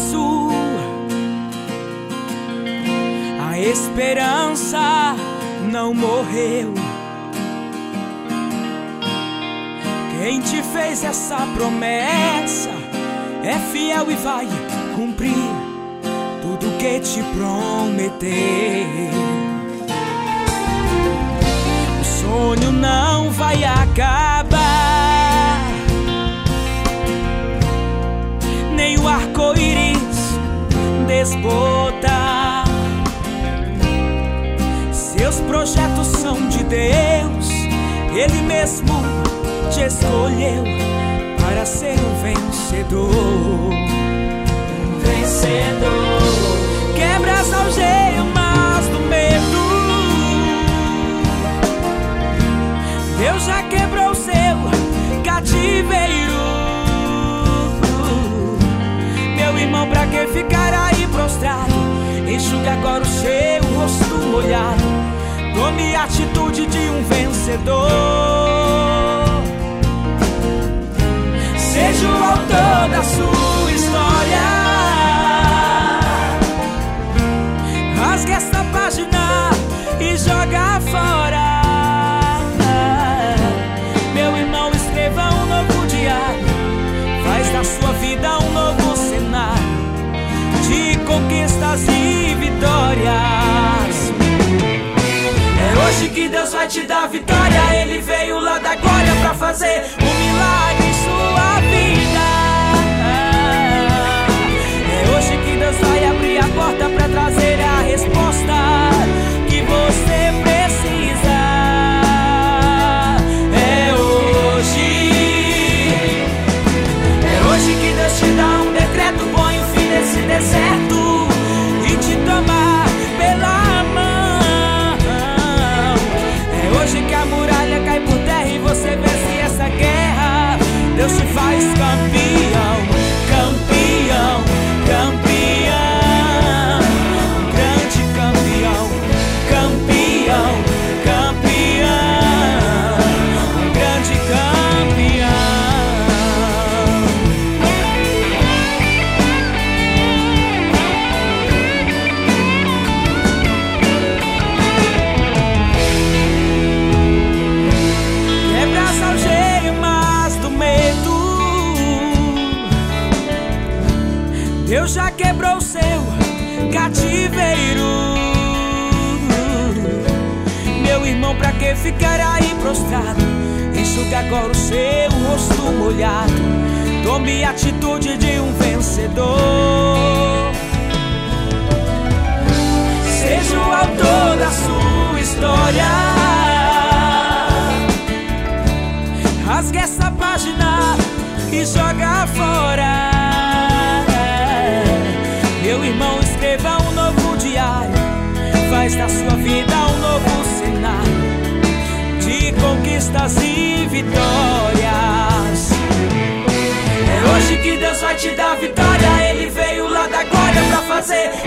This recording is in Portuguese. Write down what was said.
sul, a esperança não morreu. Quem te fez essa promessa é fiel e vai cumprir tudo que te prometeu. O sonho não vai acabar, nem o arco-íris desbotar. Seus projetos são de Deus, Ele mesmo te escolheu para ser um vencedor. Um vencedor. Quebra as algemas do medo. Deus já quebrou seu cativeiro. Meu irmão, pra que ficar aí prostrado? Enxuga agora o seu rosto molhado. Tome a atitude de um vencedor. Seja o autor da sua história. Rasgue essa página e joga fora. Meu irmão, escreva um novo diário. Faz da sua vida um novo cenário de conquistas e vitórias. É hoje que Deus vai te dar vitória. Ele veio lá da glória pra fazer um milagre em sua vida. É hoje que Deus vai abrir a porta pra trazer a resposta que você precisa. É hoje que Deus te dá um decreto, põe o fim nesse deserto e te toma pela mão. É hoje que a muralha cai por terra e você vence essa guerra. Deus te faz campeão, campeão, campeão, um grande campeão, campeão, campeão, um grande campeão. Quebra as algemas do medo. Deus já quebrou seu cativeiro. Meu irmão, pra que ficar aí prostrado? Enxuga agora o seu rosto molhado. Tome a atitude de um vencedor. Seja o autor da sua história. Rasgue essa página e joga fora. Meu irmão, escreva um novo diário. Faz da sua vida um novo cenário de conquistas e vitórias. É hoje que Deus vai te dar vitória. Ele veio lá da glória pra fazer